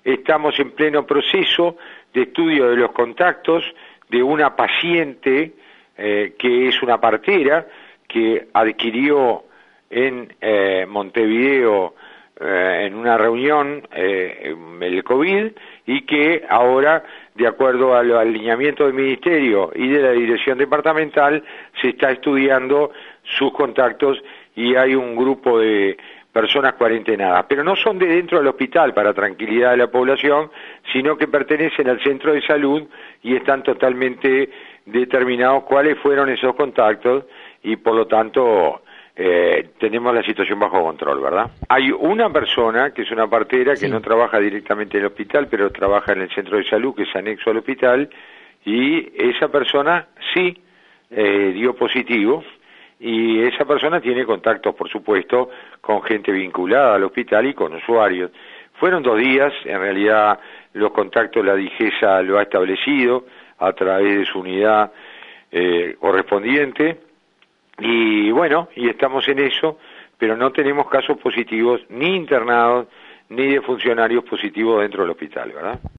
estamos en pleno proceso de estudio de los contactos de una paciente que es una partera que adquirió en Montevideo en una reunión el COVID y que ahora, de acuerdo al alineamiento del Ministerio y de la Dirección Departamental, se está estudiando sus contactos y hay un grupo de personas cuarentenadas, pero no son de dentro del hospital para tranquilidad de la población, sino que pertenecen al centro de salud y están totalmente determinados cuáles fueron esos contactos y por lo tanto tenemos la situación bajo control, ¿verdad? Hay una persona que es una partera que no trabaja directamente en el hospital, pero trabaja en el centro de salud que es anexo al hospital y esa persona sí dio positivo. Y esa persona tiene contactos, por supuesto, con gente vinculada al hospital y con usuarios. Fueron 2 días, en realidad los contactos la DIGESA lo ha establecido a través de su unidad correspondiente, y bueno, y estamos en eso, pero no tenemos casos positivos ni internados, ni de funcionarios positivos dentro del hospital, ¿verdad?